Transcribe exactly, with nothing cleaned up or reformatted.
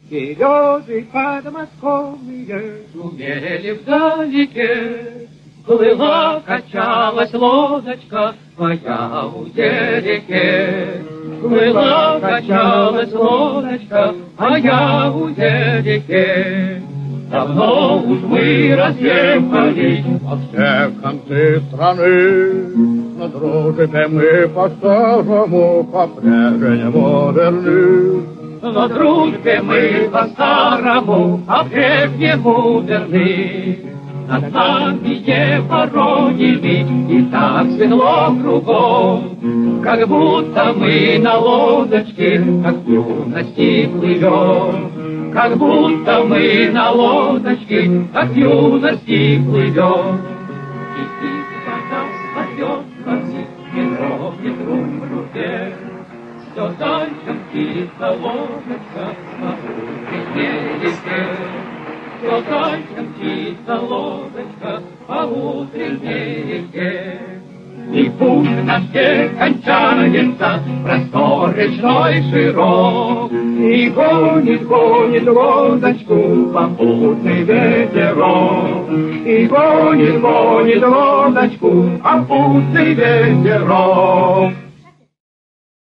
Березы подмосковные шумели вдалеке, плыла, качалась лодочка моя у реке. Плыла, качалась лодочка моя у реке. Давно уж мы разъехались во все концы страны, но дружбе мы по-старому, по-прежнему верны. Но дружбе мы по-старому, по-прежнему верны. Над нами не воронили, и так светло кругом, как будто мы на лодочке, как в юности плывем. Как будто мы на лодочке, как в юности плывем. И тихо нас поет, как не дрогнет руль в руке. Все дальше птица лодочка на утренней реке. Все дальше птица лодочка по утренней реке. И путь наш не кончается, простор речной широк. И гонит, гонит лодочку попутный ветерок. И гонит, гонит лодочку попутный ветерок.